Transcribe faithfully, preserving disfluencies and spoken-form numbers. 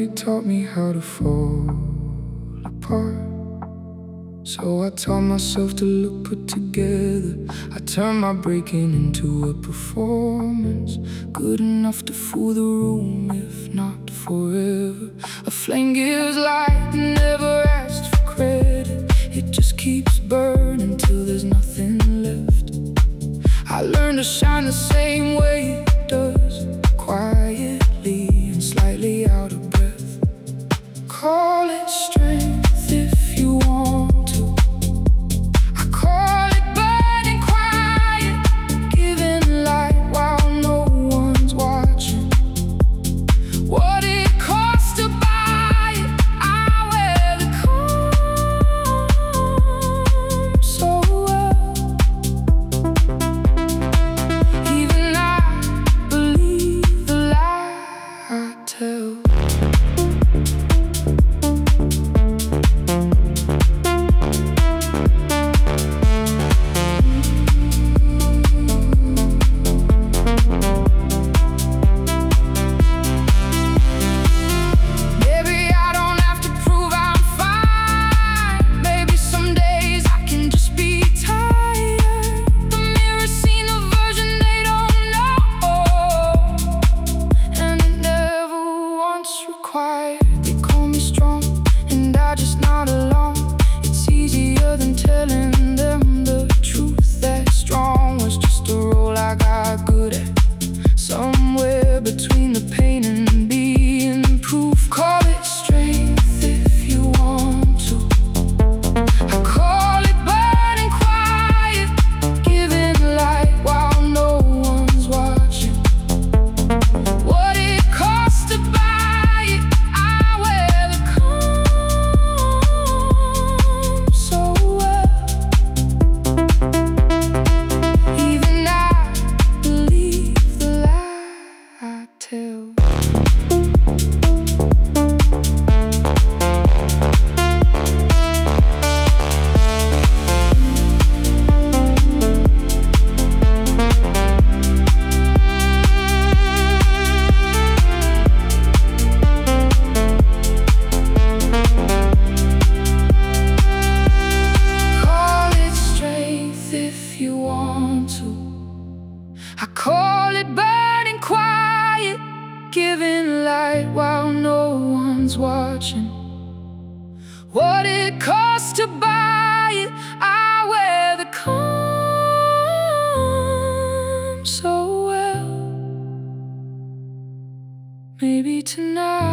Somebody taught me how to fall apart. So I taught myself to look put together. I turned my breaking into a performance, good enough to fool the room, if not forever. A flame gives light, never asked for credit. It just keeps burning till there's nothing left. I learned to shine the same way it does, quietly and slightly out of breath. Call it strength if you want to. I call it burning quiet, giving light while no one's watching. What it costs to buy it, I wear the calm so well. Even I believe the lie I tell. They call me strong, and I just nod along. It's easier than telling them the truth. That strong was just a role I got good at, somewhere between the pain and being proof. Call it strength if you want to. I call it burning quiet, giving light while no one's watching. What it costs to buy I call it burning quiet, giving light while no one's watching. What it costs to buy it, I wear the calm so well. Maybe tonight